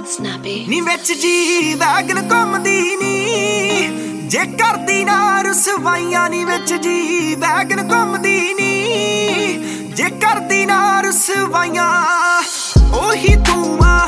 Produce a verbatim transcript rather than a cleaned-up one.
snappy ਨੀ ਵਿੱਚ G wagon ਘੁੰਮਦੀ ਨੀ ਜੇ ਕਰਦੀ ਨਾ ਰਸਵਾਈਆਂ ਨੀ ਵਿੱਚ ਜੀ ਵੈਗਨ ਘੁੰਮਦੀ ਨੀ ਜੇ ਕਰਦੀ ਨਾ ਰਸਵਾਈਆਂ ਉਹੀ ਤੂੰ ਆ